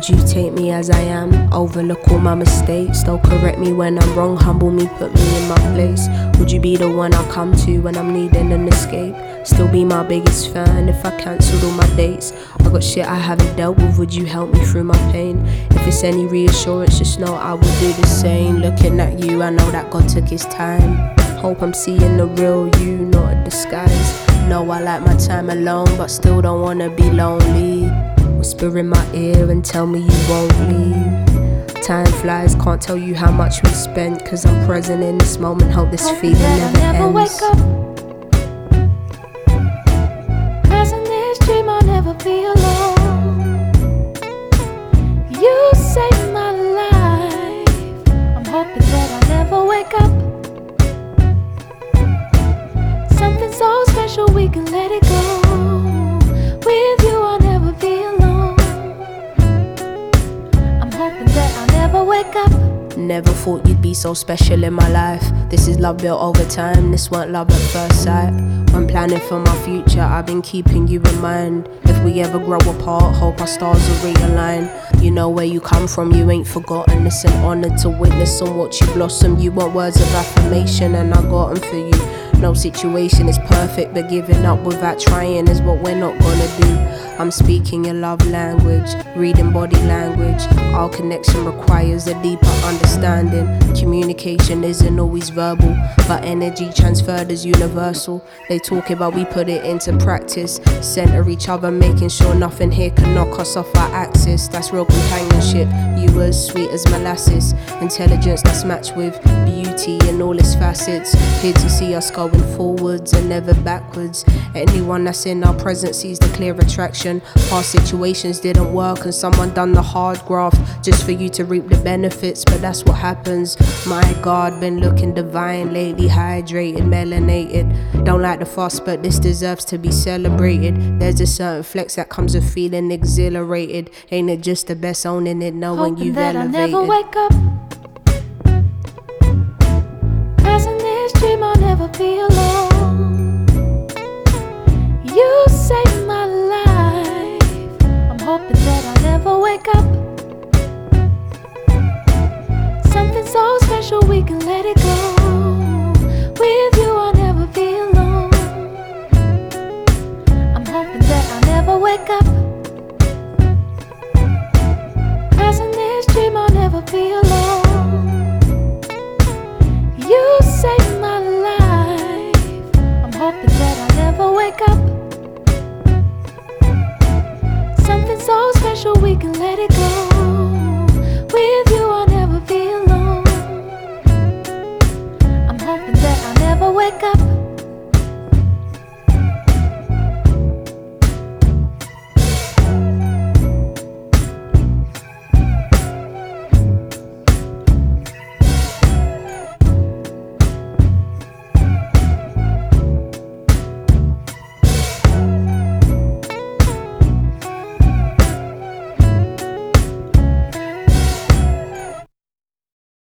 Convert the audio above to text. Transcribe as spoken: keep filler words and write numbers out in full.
Would you take me as I am? Overlook all my mistakes, they'll correct me when I'm wrong, humble me, put me in my place. Would you be the one I come to when I'm needing an escape? Still be my biggest fan if I cancelled all my dates. I got shit I haven't dealt with, would you help me through my pain? If it's any reassurance, just know I will do the same. Looking at you, I know that God took his time. Hope I'm seeing the real you, not a disguise. Know I like my time alone, but still don't wanna be lonely. Whisper in my ear and tell me you won't leave. Time flies, can't tell you how much we spent, cause I'm present in this moment, hope this feeling never, never ends. Wake up. Cause in this dream I'll never be alone. You saved my life, I'm hoping that I never wake up. Something so special we can let it go. With you I'll never be alone. I'm hoping that I'll never wake up. Never thought you'd be so special in my life. This is love built over time, this weren't love at first sight. When planning for my future, I've been keeping you in mind. If we ever grow apart, hope our stars will realign. You know where you come from, you ain't forgotten. It's an honor to witness and watch you blossom. You want words of affirmation and I got them for you. No situation is perfect, but giving up without trying is what we're not gonna do. I'm speaking your love language, reading body language. Our connection requires a deeper understanding. Communication isn't always verbal, but energy transferred is universal. They talk about we put it into practice. Center each other, making sure nothing here can knock us off our axis. That's real companionship. You as sweet as molasses. Intelligence that's matched with beauty in all its facets. Here to see us going forwards and never backwards. Anyone that's in our presence sees the clear attraction. Past situations didn't work and someone done the hard graft just for you to reap the benefits, but that's what happens. My God, been looking divine lately, hydrated, melanated. Don't like the fuss, but this deserves to be celebrated. There's a certain flex that comes with feeling exhilarated. Ain't it just the best owning it, knowing Hoping you've that elevated? I'll never wake up.